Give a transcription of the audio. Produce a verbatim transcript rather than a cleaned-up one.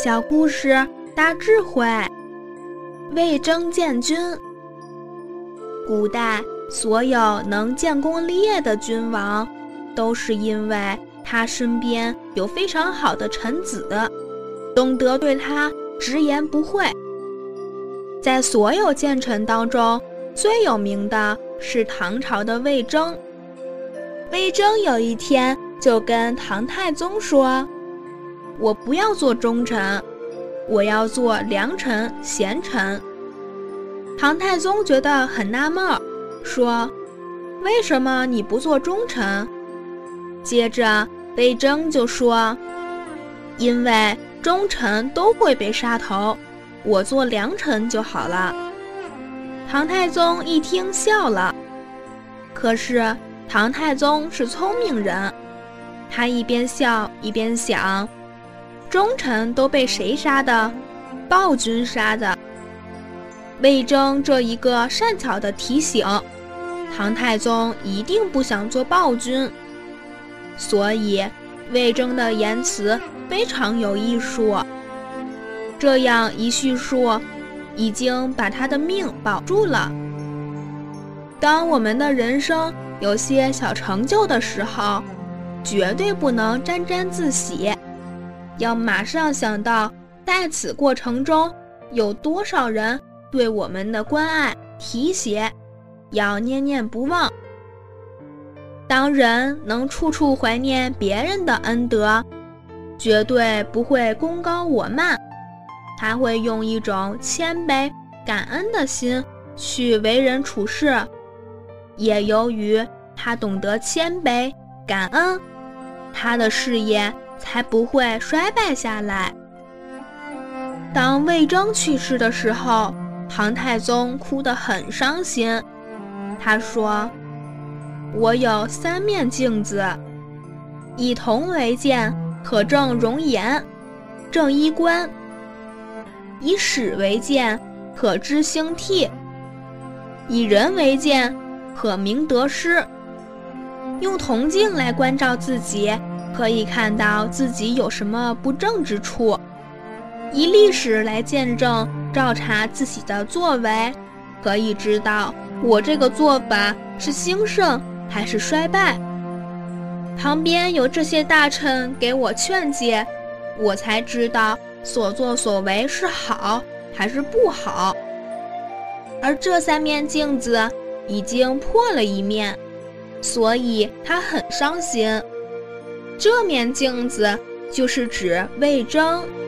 小故事大智慧。魏征建军。古代所有能建功立业的君王，都是因为他身边有非常好的臣子，懂得对他直言不讳。在所有奸臣当中，最有名的是唐朝的魏征。魏征有一天就跟唐太宗说，我不要做忠臣，我要做良臣贤臣。唐太宗觉得很纳闷，说，为什么你不做忠臣？接着魏征就说，因为忠臣都会被杀头，我做良臣就好了。唐太宗一听笑了。可是唐太宗是聪明人，他一边笑一边想，忠臣都被谁杀的？暴君杀的。魏征这一个善巧的提醒，唐太宗一定不想做暴君，所以魏征的言辞非常有艺术。这样一叙述，已经把他的命保住了。当我们的人生有些小成就的时候，绝对不能沾沾自喜，要马上想到在此过程中有多少人对我们的关爱提携，要念念不忘。当人能处处怀念别人的恩德，绝对不会功高我慢，他会用一种谦卑感恩的心去为人处事。也由于他懂得谦卑感恩，他的事业才不会衰败下来。当魏征去世的时候，唐太宗哭得很伤心。他说，我有三面镜子，以铜为鉴，可正容颜，正衣冠；以史为鉴，可知兴替；以人为鉴，可明得失。用铜镜来关照自己，可以看到自己有什么不正之处；以历史来见证照察自己的作为，可以知道我这个做法是兴盛还是衰败。旁边有这些大臣给我劝解，我才知道所作所为是好还是不好。而这三面镜子已经破了一面，所以他很伤心。这面镜子就是指魏征。